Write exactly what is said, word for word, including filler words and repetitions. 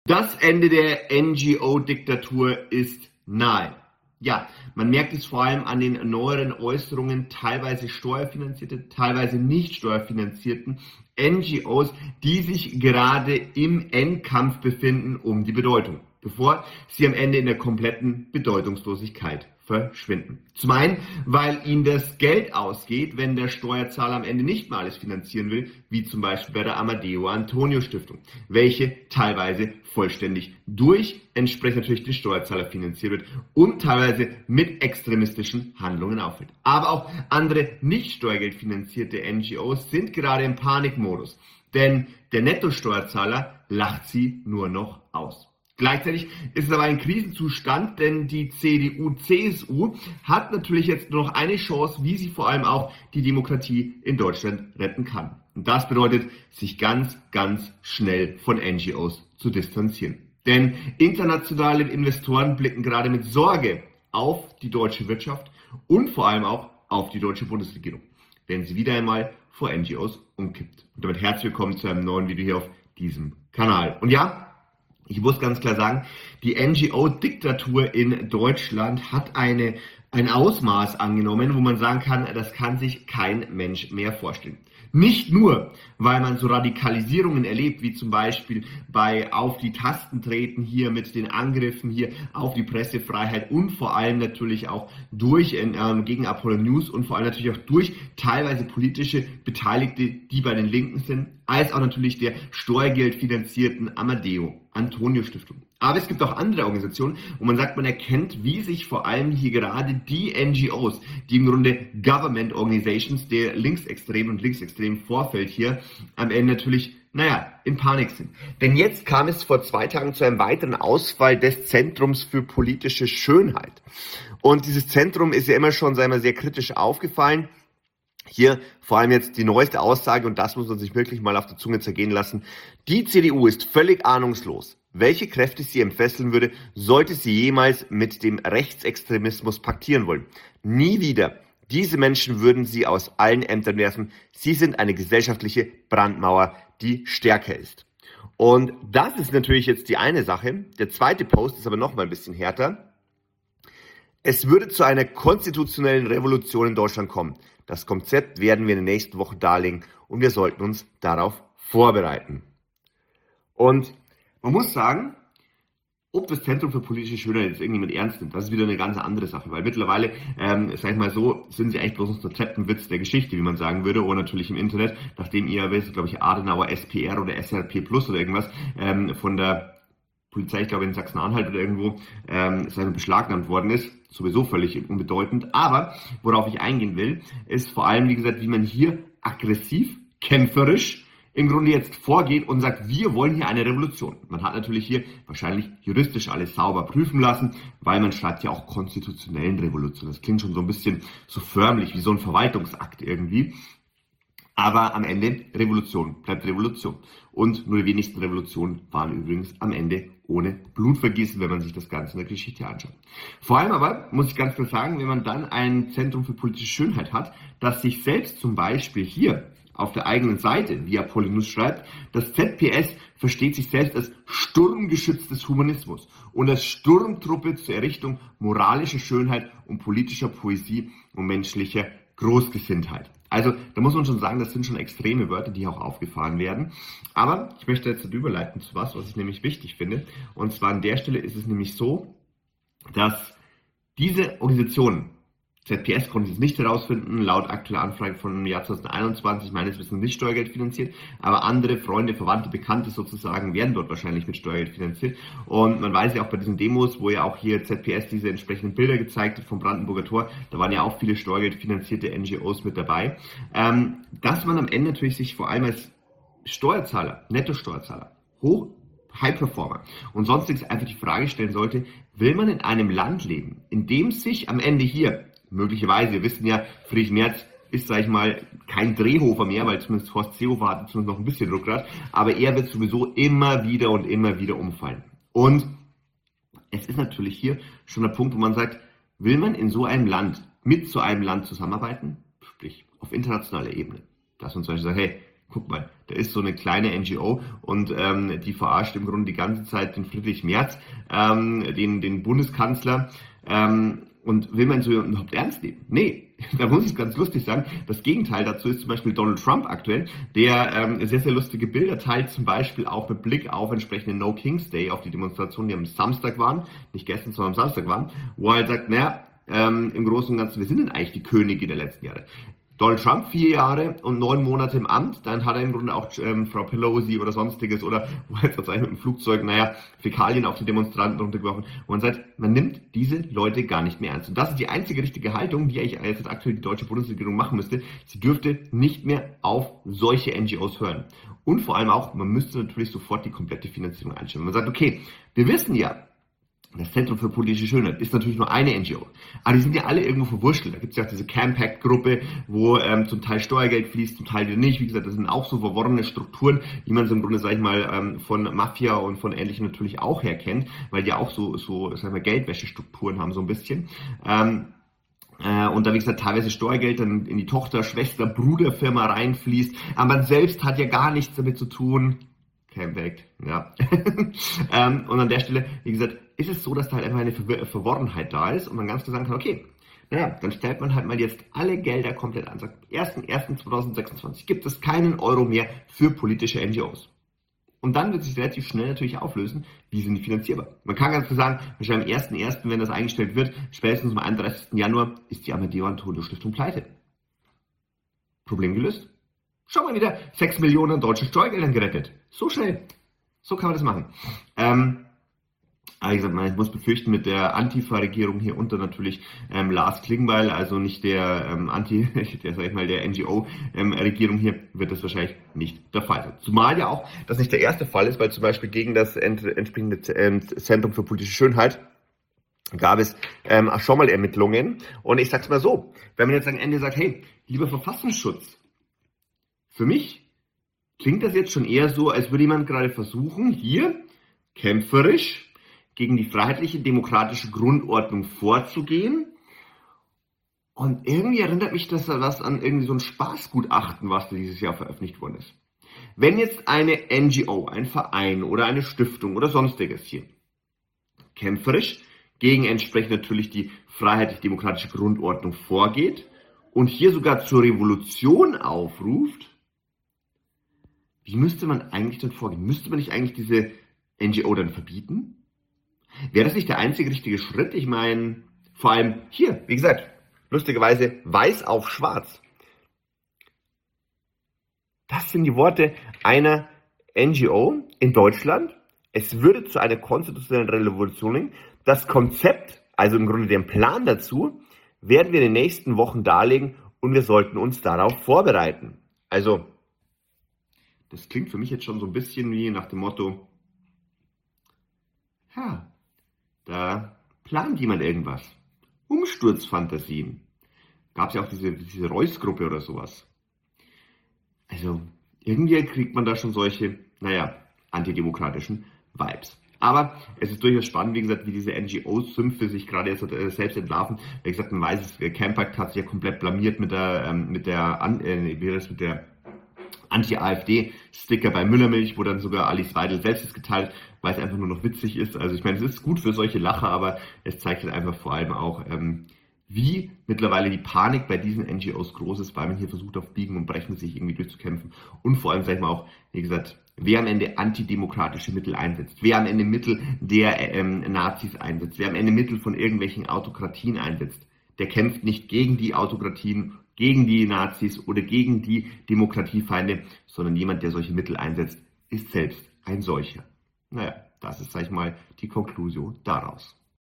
Das Ende der N G O-Diktatur ist nahe. Ja, man merkt es vor allem an den neueren Äußerungen teilweise steuerfinanzierte, teilweise nicht steuerfinanzierten N G Os, die sich gerade im Endkampf befinden um die Bedeutung, bevor sie am Ende in der kompletten Bedeutungslosigkeit verschwinden. Zum einen, weil ihnen das Geld ausgeht, wenn der Steuerzahler am Ende nicht mal alles finanzieren will, wie zum Beispiel bei der Amadeo Antonio Stiftung, welche teilweise vollständig durch entsprechend natürlich den Steuerzahler finanziert wird und teilweise mit extremistischen Handlungen auffällt. Aber auch andere nicht steuergeldfinanzierte N G Os sind gerade im Panikmodus, denn der Nettosteuerzahler lacht sie nur noch aus. Gleichzeitig ist es aber ein Krisenzustand, denn die C D U C S U hat natürlich jetzt nur noch eine Chance, wie sie vor allem auch die Demokratie in Deutschland retten kann. Und das bedeutet, sich ganz, ganz schnell von N G Os zu distanzieren. Denn internationale Investoren blicken gerade mit Sorge auf die deutsche Wirtschaft und vor allem auch auf die deutsche Bundesregierung, wenn sie wieder einmal vor N G Os umkippt. Und damit herzlich willkommen zu einem neuen Video hier auf diesem Kanal. Und ja, ich muss ganz klar sagen, die N G O-Diktatur in Deutschland hat eine, ein Ausmaß angenommen, wo man sagen kann, das kann sich kein Mensch mehr vorstellen. Nicht nur, weil man so Radikalisierungen erlebt, wie zum Beispiel bei Auf die Tasten treten hier mit den Angriffen hier auf die Pressefreiheit und vor allem natürlich auch durch ähm, gegen Apollo News und vor allem natürlich auch durch teilweise politische Beteiligte, die bei den Linken sind, als auch natürlich der steuergeldfinanzierten Amadeo Antonio Stiftung. Aber es gibt auch andere Organisationen, wo man sagt, man erkennt, wie sich vor allem hier gerade die N G Os, die im Grunde Government Organizations der linksextremen und linksextremen Vorfeld hier am Ende natürlich, naja, in Panik sind. Denn jetzt kam es vor zwei Tagen zu einem weiteren Ausfall des Zentrums für politische Schönheit. Und dieses Zentrum ist ja immer schon, sei mal, sehr kritisch aufgefallen. Hier vor allem jetzt die neueste Aussage, und das muss man sich wirklich mal auf der Zunge zergehen lassen. Die C D U ist völlig ahnungslos, welche Kräfte sie entfesseln würde, sollte sie jemals mit dem Rechtsextremismus paktieren wollen. Nie wieder. Diese Menschen würden sie aus allen Ämtern werfen. Sie sind eine gesellschaftliche Brandmauer, die stärker ist. Und das ist natürlich jetzt die eine Sache. Der zweite Post ist aber noch mal ein bisschen härter. Es würde zu einer konstitutionellen Revolution in Deutschland kommen. Das Konzept werden wir in den nächsten Wochen darlegen und wir sollten uns darauf vorbereiten. Und man muss sagen, ob das Zentrum für politische Schönheit jetzt irgendjemand ernst nimmt, das ist wieder eine ganz andere Sache, weil mittlerweile, ähm, sag ich mal so, sind sie eigentlich bloß noch der Treppenwitz der Geschichte, wie man sagen würde, oder natürlich im Internet, nachdem ihr, wisst, glaube ich, Adenauer S P R oder S R P Plus oder irgendwas ähm, von der Polizei, ich glaube in Sachsen-Anhalt oder irgendwo, ähm, sagen wir, beschlagnahmt worden ist, sowieso völlig unbedeutend. Aber worauf ich eingehen will, ist vor allem, wie gesagt, wie man hier aggressiv, kämpferisch im Grunde jetzt vorgeht und sagt, wir wollen hier eine Revolution. Man hat natürlich hier wahrscheinlich juristisch alles sauber prüfen lassen, weil man schreibt ja auch konstitutionellen Revolution. Das klingt schon so ein bisschen so förmlich wie so ein Verwaltungsakt irgendwie. Aber am Ende, Revolution bleibt Revolution. Und nur die wenigsten Revolutionen waren übrigens am Ende ohne Blutvergießen, wenn man sich das Ganze in der Geschichte anschaut. Vor allem aber, muss ich ganz klar sagen, wenn man dann ein Zentrum für politische Schönheit hat, das sich selbst zum Beispiel hier auf der eigenen Seite, wie Apollo News schreibt, das Z P S versteht sich selbst als Sturmgeschütz des Humanismus und als Sturmtruppe zur Errichtung moralischer Schönheit und politischer Poesie und menschlicher Großgesinntheit. Also da muss man schon sagen, das sind schon extreme Wörter, die auch aufgefahren werden. Aber ich möchte jetzt überleiten zu was, was ich nämlich wichtig finde. Und zwar an der Stelle ist es nämlich so, dass diese Organisationen, Z P S konnte es nicht herausfinden, laut aktueller Anfrage von Jahr zweitausendeinundzwanzig meines Wissens nicht Steuergeld finanziert, aber andere Freunde, Verwandte, Bekannte sozusagen werden dort wahrscheinlich mit Steuergeld finanziert. Und man weiß ja auch bei diesen Demos, wo ja auch hier Z P S diese entsprechenden Bilder gezeigt hat vom Brandenburger Tor, da waren ja auch viele steuergeldfinanzierte N G Os mit dabei, ähm, dass man am Ende natürlich sich vor allem als Steuerzahler, Nettosteuerzahler, hoch High Performer und sonstiges einfach die Frage stellen sollte, will man in einem Land leben, in dem sich am Ende hier möglicherweise, wir wissen ja, Friedrich Merz ist, sag ich mal, kein Drehhofer mehr, weil zumindest Horst Seehofer hat zumindest noch ein bisschen Rückgrat, aber er wird sowieso immer wieder und immer wieder umfallen. Und es ist natürlich hier schon der Punkt, wo man sagt, will man in so einem Land mit so einem Land zusammenarbeiten, sprich auf internationaler Ebene, dass man zum Beispiel sagt, hey, guck mal, Da ist so eine kleine N G O und ähm, die verarscht im Grunde die ganze Zeit den Friedrich Merz, ähm, den, den Bundeskanzler. Ähm, und will man so überhaupt ernst nehmen? Nee, da muss ich ganz lustig sagen. Das Gegenteil dazu ist zum Beispiel Donald Trump aktuell, der ähm, sehr, sehr lustige Bilder teilt, zum Beispiel auch mit Blick auf entsprechende No Kings Day, auf die Demonstrationen, die am Samstag waren, nicht gestern, sondern am Samstag waren, wo er halt sagt, naja, ähm, im Großen und Ganzen, wir sind denn eigentlich die Könige der letzten Jahre. Donald Trump vier Jahre und neun Monate im Amt, dann hat er im Grunde auch ähm, Frau Pelosi oder sonstiges oder wo jetzt tatsächlich mit dem Flugzeug, naja, Fäkalien auf die Demonstranten runtergeworfen. Und man sagt, man nimmt diese Leute gar nicht mehr ernst. Und das ist die einzige richtige Haltung, die eigentlich jetzt aktuell die deutsche Bundesregierung machen müsste. Sie dürfte nicht mehr auf solche N G Os hören. Und vor allem auch, man müsste natürlich sofort die komplette Finanzierung einstellen. Man sagt, okay, wir wissen ja, das Zentrum für politische Schönheit ist natürlich nur eine N G O. Aber die sind ja alle irgendwo verwurschtelt. Da gibt es ja auch diese Campact-Gruppe, wo ähm, zum Teil Steuergeld fließt, zum Teil wieder nicht. Wie gesagt, das sind auch so verworrene Strukturen, wie man es im Grunde, sag ich mal, ähm, von Mafia und von Ähnlichem natürlich auch her kennt, weil die auch so, so sag ich mal, Geldwäschestrukturen haben, so ein bisschen. Ähm, äh, und da, wie gesagt, teilweise Steuergeld dann in die Tochter-, Schwester-, Bruderfirma reinfließt. Aber man selbst hat ja gar nichts damit zu tun. Campact, ja. ähm, und an der Stelle, wie gesagt, ist es so, dass da halt einfach eine Ver Verworrenheit da ist und man ganz klar sagen kann, okay, naja, dann stellt man halt mal jetzt alle Gelder komplett an. Sagt, ersten ersten zweitausendsechsundzwanzig gibt es keinen Euro mehr für politische N G Os. Und dann wird sich relativ schnell natürlich auflösen, wie sind die finanzierbar. Man kann ganz klar sagen, wahrscheinlich am ersten ersten, wenn das eingestellt wird, spätestens am einunddreißigsten Januar ist die Amadeo Antonio Stiftung pleite. Problem gelöst. Schau mal wieder, sechs Millionen deutsche Steuergeldern gerettet. So schnell. So kann man das machen. Ähm, aber wie gesagt, man muss befürchten, mit der Antifa-Regierung hier unter natürlich ähm, Lars Klingbeil, also nicht der ähm, Anti, der sag ich mal, der N G O-Regierung ähm, hier, wird das wahrscheinlich nicht der Fall sein. Zumal ja auch das nicht der erste Fall ist, weil zum Beispiel gegen das ent entsprechende Zentrum für politische Schönheit gab es ähm, auch schon mal Ermittlungen. Und ich sag's mal so, wenn man jetzt am Ende sagt, hey, lieber Verfassungsschutz, für mich klingt das jetzt schon eher so, als würde jemand gerade versuchen, hier kämpferisch gegen die freiheitliche, demokratische Grundordnung vorzugehen. Und irgendwie erinnert mich das was an irgendwie so ein Spaßgutachten, was dieses Jahr veröffentlicht worden ist. Wenn jetzt eine N G O, ein Verein oder eine Stiftung oder sonstiges hier kämpferisch gegen entsprechend natürlich die freiheitlich-demokratische Grundordnung vorgeht und hier sogar zur Revolution aufruft, wie müsste man eigentlich dann vorgehen? Müsste man nicht eigentlich diese N G O dann verbieten? Wäre das nicht der einzige richtige Schritt? Ich meine, vor allem hier, wie gesagt, lustigerweise weiß auf schwarz. Das sind die Worte einer N G O in Deutschland. Es würde zu einer konstitutionellen Revolution. Das Konzept, also im Grunde den Plan dazu, werden wir in den nächsten Wochen darlegen und wir sollten uns darauf vorbereiten. Also, das klingt für mich jetzt schon so ein bisschen wie nach dem Motto, ja, da plant jemand irgendwas. Umsturzfantasien. Gab es ja auch diese, diese Reuss-Gruppe oder sowas. Also, irgendwie kriegt man da schon solche, naja, antidemokratischen Vibes. Aber es ist durchaus spannend, wie gesagt, wie diese N G O-Sümpfe sich gerade jetzt äh, selbst entlarven. Wie gesagt, man weiß es, Campact hat sich ja komplett blamiert mit der, ähm, mit der, äh, wie das mit der Anti-AfD-Sticker bei Müllermilch, wo dann sogar Alice Weidel selbst es geteilt, weil es einfach nur noch witzig ist. Also ich meine, es ist gut für solche Lacher, aber es zeigt halt einfach vor allem auch, ähm, wie mittlerweile die Panik bei diesen N G Os groß ist, weil man hier versucht, auf Biegen und Brechen sich irgendwie durchzukämpfen. Und vor allem, sag ich mal auch, wie gesagt, wer am Ende antidemokratische Mittel einsetzt, wer am Ende Mittel der ähm, Nazis einsetzt, wer am Ende Mittel von irgendwelchen Autokratien einsetzt, der kämpft nicht gegen die Autokratien, gegen die Nazis oder gegen die Demokratiefeinde, sondern jemand, der solche Mittel einsetzt, ist selbst ein solcher. Naja, das ist, sag ich mal, die Konklusion daraus.